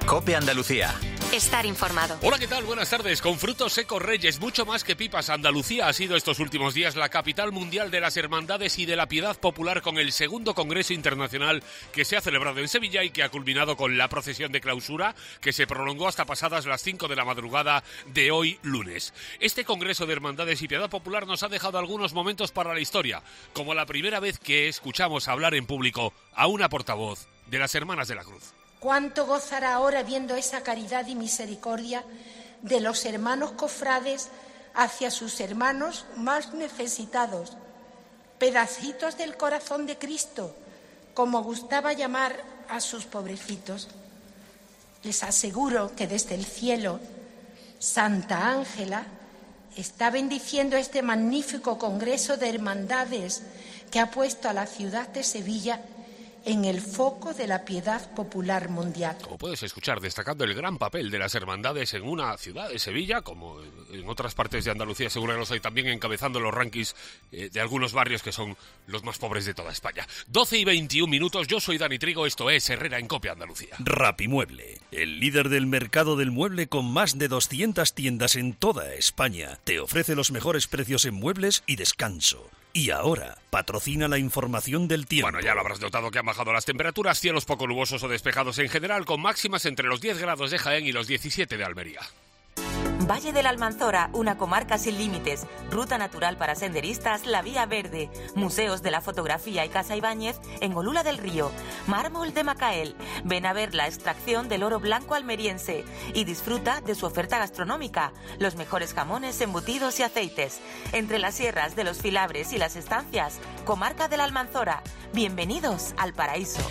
COPE Andalucía. Estar informado. Hola, ¿qué tal? Buenas tardes. Con frutos secos Reyes, mucho más que pipas, Andalucía ha sido estos últimos días la capital mundial de las hermandades y de la piedad popular, con el segundo Congreso Internacional que se ha celebrado en Sevilla y que ha culminado con la procesión de clausura que se prolongó hasta pasadas las 5 de la madrugada de hoy lunes. Este Congreso de Hermandades y Piedad Popular nos ha dejado algunos momentos para la historia, como la primera vez que escuchamos hablar en público a una portavoz de las Hermanas de la Cruz. ¿Cuánto gozará ahora viendo esa caridad y misericordia de los hermanos cofrades hacia sus hermanos más necesitados, pedacitos del corazón de Cristo, como gustaba llamar a sus pobrecitos? Les aseguro que desde el cielo, Santa Ángela está bendiciendo este magnífico Congreso de Hermandades que ha puesto a la ciudad de Sevilla en el foco de la piedad popular mundial. Como puedes escuchar, destacando el gran papel de las hermandades en una ciudad de Sevilla, como en otras partes de Andalucía, seguro que lo soy, también encabezando los rankings de algunos barrios que son los más pobres de toda España. 12:21, yo soy Dani Trigo, esto es Herrera en COPE Andalucía. Rapimueble, el líder del mercado del mueble con más de 200 tiendas en toda España, te ofrece los mejores precios en muebles y descanso. Y ahora, patrocina la información del tiempo. Bueno, ya lo habrás notado que han bajado las temperaturas, cielos poco nubosos o despejados en general, con máximas entre los 10 grados de Jaén y los 17 de Almería. Valle del Almanzora, una comarca sin límites, ruta natural para senderistas, la Vía Verde, museos de la fotografía y Casa Ibáñez en Olula del Río, mármol de Macael. Ven a ver la extracción del oro blanco almeriense y disfruta de su oferta gastronómica, los mejores jamones, embutidos y aceites. Entre las sierras de los Filabres y las estancias, comarca del Almanzora. Bienvenidos al paraíso.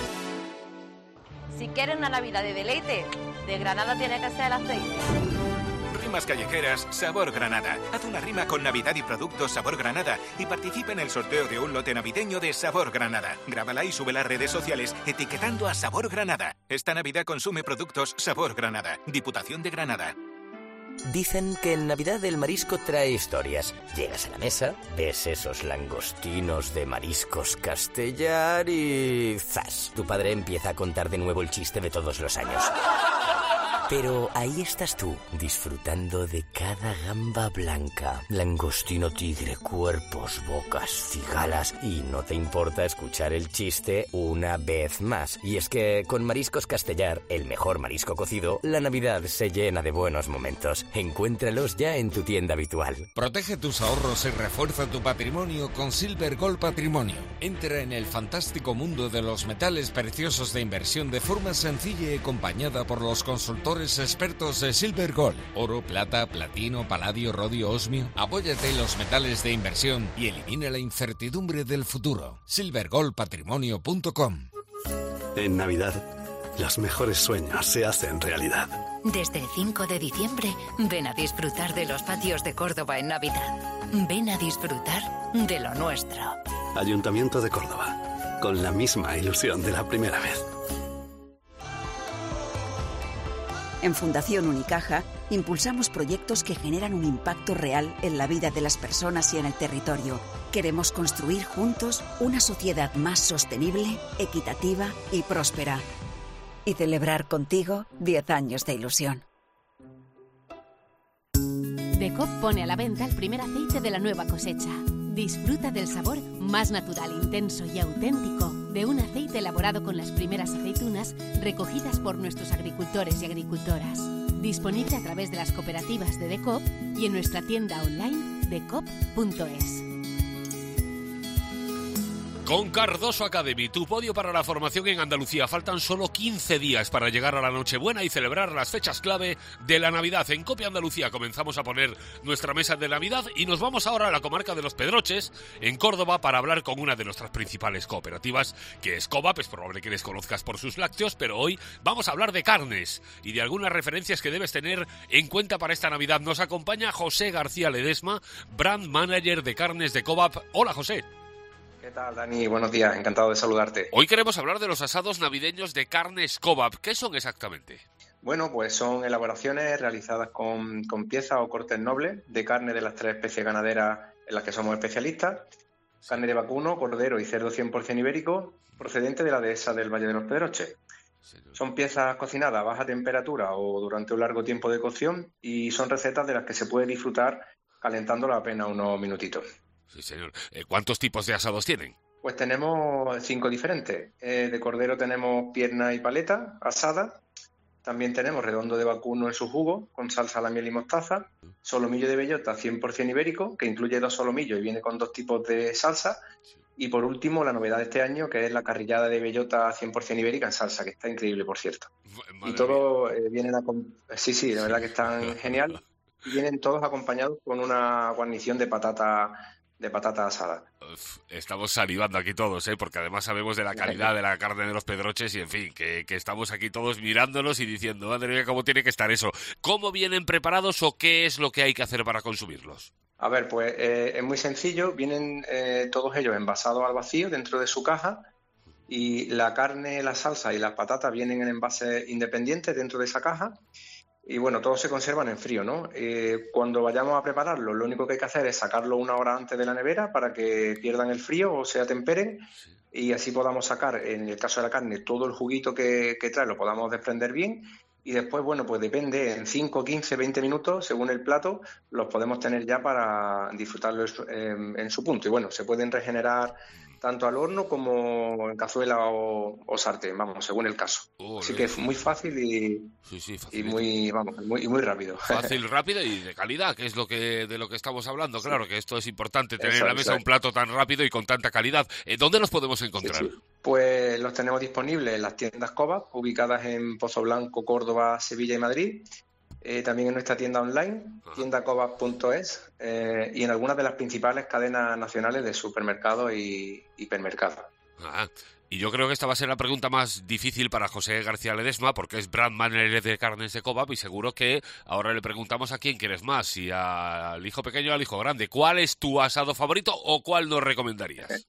Si quieres una Navidad de deleite, de Granada tiene que ser el aceite. Rimas callejeras Sabor Granada. Haz una rima con Navidad y productos Sabor Granada y participa en el sorteo de un lote navideño de Sabor Granada. Grábala y sube a las redes sociales etiquetando a Sabor Granada. Esta Navidad consume productos Sabor Granada. Diputación de Granada. Dicen que en Navidad el marisco trae historias. Llegas a la mesa, ves esos langostinos de mariscos Castellar y ¡zas! Tu padre empieza a contar de nuevo el chiste de todos los años. Pero ahí estás tú, disfrutando de cada gamba blanca, langostino tigre, cuerpos, bocas, cigalas, y no te importa escuchar el chiste una vez más. Y es que con Mariscos Castellar, el mejor marisco cocido, la Navidad se llena de buenos momentos. Encuéntralos ya en tu tienda habitual. Protege tus ahorros y refuerza tu patrimonio con Silver Gold Patrimonio. Entra en el fantástico mundo de los metales preciosos de inversión de forma sencilla y acompañada por los consultores expertos de Silver Gold. Oro, plata, platino, paladio, rodio, osmio. Apóyate en los metales de inversión y elimina la incertidumbre del futuro. silvergoldpatrimonio.com. En Navidad, los mejores sueños se hacen realidad. Desde el 5 de diciembre, ven a disfrutar de los patios de Córdoba en Navidad. Ven a disfrutar de lo nuestro. Ayuntamiento de Córdoba, con la misma ilusión de la primera vez. En Fundación Unicaja impulsamos proyectos que generan un impacto real en la vida de las personas y en el territorio. Queremos construir juntos una sociedad más sostenible, equitativa y próspera. Y celebrar contigo 10 años de ilusión. DECOP pone a la venta el primer aceite de la nueva cosecha. Disfruta del sabor más natural, intenso y auténtico de un aceite elaborado con las primeras aceitunas recogidas por nuestros agricultores y agricultoras. Disponible a través de las cooperativas de DECOP y en nuestra tienda online decop.es. Con Cardoso Academy, tu podio para la formación en Andalucía. Faltan solo 15 días para llegar a la Nochebuena y celebrar las fechas clave de la Navidad. En COPE Andalucía comenzamos a poner nuestra mesa de Navidad y nos vamos ahora a la comarca de Los Pedroches, en Córdoba, para hablar con una de nuestras principales cooperativas, que es COVAP. Es probable que les conozcas por sus lácteos, pero hoy vamos a hablar de carnes y de algunas referencias que debes tener en cuenta para esta Navidad. Nos acompaña José García Ledesma, Brand Manager de Carnes de COVAP. Hola, José. ¿Qué tal, Dani? Buenos días, encantado de saludarte. Hoy queremos hablar de los asados navideños de Carnes COVAP. ¿Qué son exactamente? Bueno, pues son elaboraciones realizadas con piezas o cortes nobles de carne de las 3 especies ganaderas en las que somos especialistas. Carne de vacuno, cordero y cerdo 100% ibérico, procedente de la dehesa del Valle de los Pedroches. Son piezas cocinadas a baja temperatura o durante un largo tiempo de cocción y son recetas de las que se puede disfrutar calentándola apenas unos minutitos. Sí, señor. ¿Cuántos tipos de asados tienen? Pues tenemos 5 diferentes. De cordero tenemos pierna y paleta asada. También tenemos redondo de vacuno en su jugo, con salsa a la miel y mostaza. Solomillo de bellota 100% ibérico, que incluye 2 solomillos y viene con 2 tipos de salsa. Y por último, la novedad de este año, que es la carrillada de bellota 100% ibérica en salsa, que está increíble, por cierto. Madre y todos vienen sí, la verdad que están genial. Y vienen todos acompañados con una guarnición de patata asada. Estamos salivando aquí todos, porque además sabemos de la calidad de la carne de los pedroches y, en fin, que estamos aquí todos mirándolos y diciendo, madre mía, cómo tiene que estar eso. ¿Cómo vienen preparados o qué es lo que hay que hacer para consumirlos? A ver, pues es muy sencillo. Vienen todos ellos envasados al vacío dentro de su caja y la carne, la salsa y las patatas vienen en envases independientes dentro de esa caja. Y bueno, todos se conservan en frío, ¿no? Cuando vayamos a prepararlo, lo único que hay que hacer es sacarlo 1 hora antes de la nevera para que pierdan el frío o se atemperen y así podamos sacar, en el caso de la carne, todo el juguito que trae, lo podamos desprender bien. Y después, bueno, pues depende, en 5, 15, 20 minutos, según el plato, los podemos tener ya para disfrutarlo en su punto. Y bueno, se pueden regenerar tanto al horno como en cazuela o sartén, vamos, según el caso. Así que es muy fácil y muy rápido. Fácil, rápido y de calidad, que es de lo que estamos hablando. Claro que esto es importante, tener en la mesa un plato tan rápido y con tanta calidad. ¿Dónde los podemos encontrar? Sí. Pues los tenemos disponibles en las tiendas Cobap, ubicadas en Pozoblanco, Córdoba, Sevilla y Madrid. También en nuestra tienda online, tiendacobap.es, y en algunas de las principales cadenas nacionales de supermercados y hipermercados. Y yo creo que esta va a ser la pregunta más difícil para José García Ledesma, porque es brand manager de carnes de Cobap, y seguro que ahora le preguntamos a quién quieres más, si al hijo pequeño o al hijo grande. ¿Cuál es tu asado favorito o cuál nos recomendarías?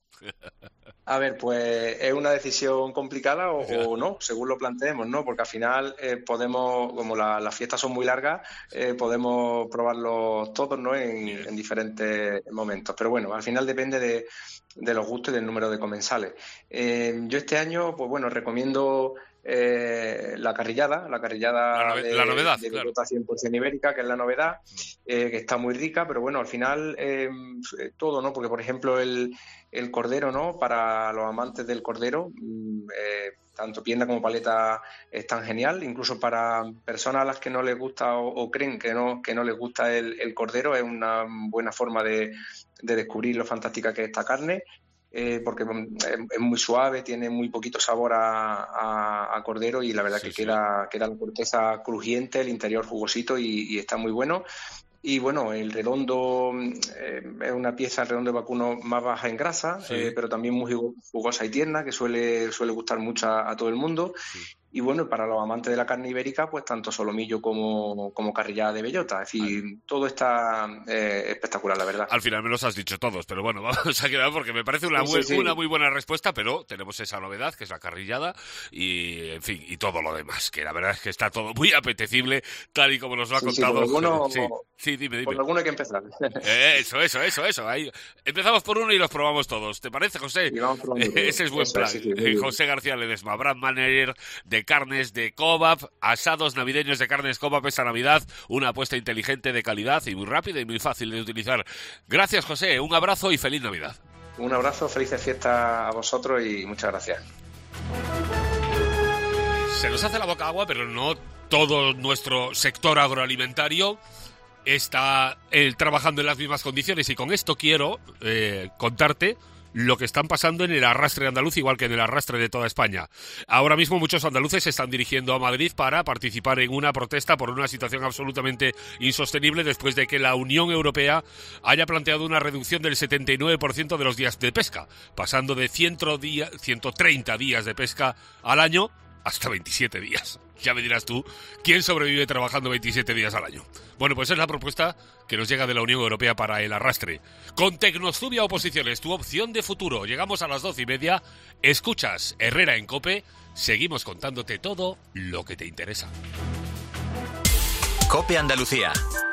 A ver, pues es una decisión complicada o no, según lo planteemos, ¿no? Porque al final podemos, como las fiestas son muy largas, podemos probarlos todos, ¿no? En diferentes momentos. Pero bueno, al final depende de los gustos y del número de comensales. Yo este año, pues bueno, recomiendo la carrillada la novedad, de claro. bellota 100% ibérica, que es la novedad, que está muy rica, pero bueno, al final todo, ¿no? Porque, por ejemplo, el cordero, ¿no? Para los amantes del cordero, tanto pierna como paleta están genial. Incluso para personas a las que no les gusta o creen que no les gusta el cordero, es una buena forma de descubrir lo fantástica que es esta carne. Porque es muy suave, tiene muy poquito sabor a cordero y la verdad que queda la corteza crujiente, el interior jugosito y está muy bueno. Y bueno, el redondo es una pieza, el redondo de vacuno, más baja en grasa, pero también muy jugosa y tierna, que suele gustar mucho a todo el mundo. Y bueno, para los amantes de la carne ibérica, pues tanto solomillo como carrillada de bellota. Es decir, todo está espectacular, la verdad. Al final me los has dicho todos, pero bueno, vamos a quedar porque me parece una muy buena respuesta, pero tenemos esa novedad, que es la carrillada, y en fin, y todo lo demás, que la verdad es que está todo muy apetecible, tal y como nos lo ha contado. Dime. Por alguno hay que empezar. Eso. Ahí empezamos por uno y los probamos todos. ¿Te parece, José? Ese es buen plan. José García Ledesma, brand manager de carnes de Cobap, asados navideños de carnes Cobap esta Navidad, una apuesta inteligente de calidad y muy rápida y muy fácil de utilizar. Gracias, José, un abrazo y feliz Navidad. Un abrazo, felices fiestas a vosotros y muchas gracias. Se nos hace la boca agua, pero no todo nuestro sector agroalimentario está trabajando en las mismas condiciones, y con esto quiero contarte lo que están pasando en el arrastre andaluz, igual que en el arrastre de toda España. Ahora mismo muchos andaluces se están dirigiendo a Madrid para participar en una protesta por una situación absolutamente insostenible después de que la Unión Europea haya planteado una reducción del 79% de los días de pesca, pasando de 130 días de pesca al año hasta 27 días. Ya me dirás tú, ¿quién sobrevive trabajando 27 días al año? Bueno, pues es la propuesta que nos llega de la Unión Europea para el arrastre. Con Tecnostubia Oposiciones, tu opción de futuro. Llegamos a las 12:30. Escuchas Herrera en COPE. Seguimos contándote todo lo que te interesa. COPE Andalucía.